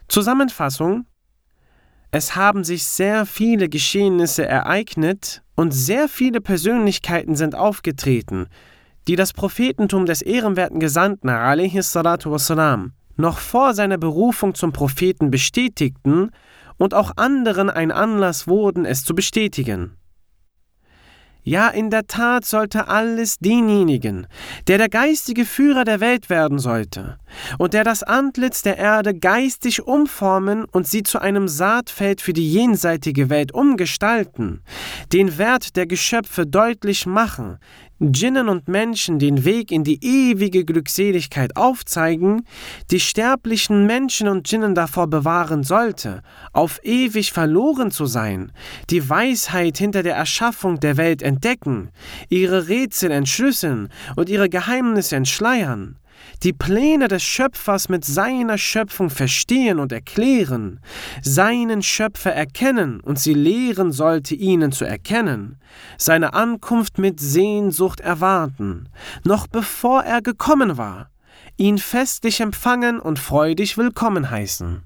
Zusammenfassung: Es haben sich sehr viele Geschehnisse ereignet und sehr viele Persönlichkeiten sind aufgetreten, die das Prophetentum des ehrenwerten Gesandten ﷺ noch vor seiner Berufung zum Propheten bestätigten und auch anderen ein Anlass wurden, es zu bestätigen. Ja, in der Tat sollte alles denjenigen, der geistige Führer der Welt werden sollte und der das Antlitz der Erde geistig umformen und sie zu einem Saatfeld für die jenseitige Welt umgestalten, den Wert der Geschöpfe deutlich machen, Djinnen und Menschen den Weg in die ewige Glückseligkeit aufzeigen, die sterblichen Menschen und Djinnen davor bewahren sollte, auf ewig verloren zu sein, die Weisheit hinter der Erschaffung der Welt entdecken, ihre Rätsel entschlüsseln und ihre Geheimnisse entschleiern, die Pläne des Schöpfers mit seiner Schöpfung verstehen und erklären, seinen Schöpfer erkennen und sie lehren sollte, ihnen zu erkennen, seine Ankunft mit Sehnsucht erwarten, noch bevor er gekommen war, ihn festlich empfangen und freudig willkommen heißen.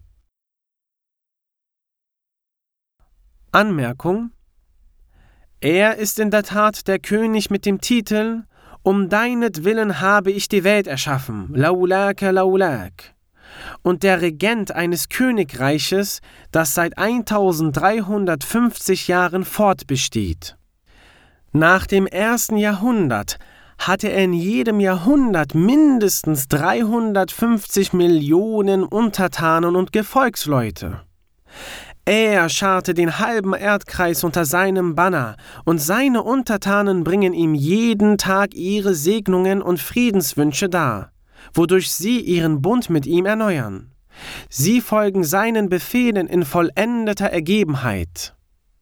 Anmerkung: Er ist in der Tat der König mit dem Titel „Um deinetwillen habe ich die Welt erschaffen, laulaka laulak“, und der Regent eines Königreiches, das seit 1350 Jahren fortbesteht. Nach dem 1. Jahrhundert hatte er in jedem Jahrhundert mindestens 350 Millionen Untertanen und Gefolgsleute. Er scharte den halben Erdkreis unter seinem Banner, und seine Untertanen bringen ihm jeden Tag ihre Segnungen und Friedenswünsche dar, wodurch sie ihren Bund mit ihm erneuern. Sie folgen seinen Befehlen in vollendeter Ergebenheit.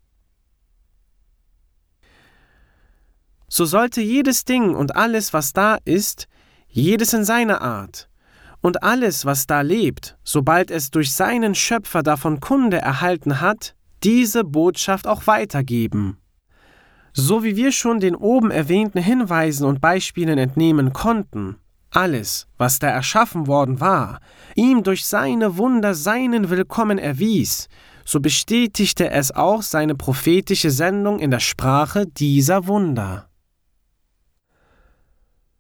So sollte jedes Ding und alles, was da ist, jedes in seiner Art, und alles, was da lebt, sobald es durch seinen Schöpfer davon Kunde erhalten hat, diese Botschaft auch weitergeben. So wie wir schon den oben erwähnten Hinweisen und Beispielen entnehmen konnten, alles, was da erschaffen worden war, ihm durch seine Wunder seinen Willkommen erwies, so bestätigte es auch seine prophetische Sendung in der Sprache dieser Wunder.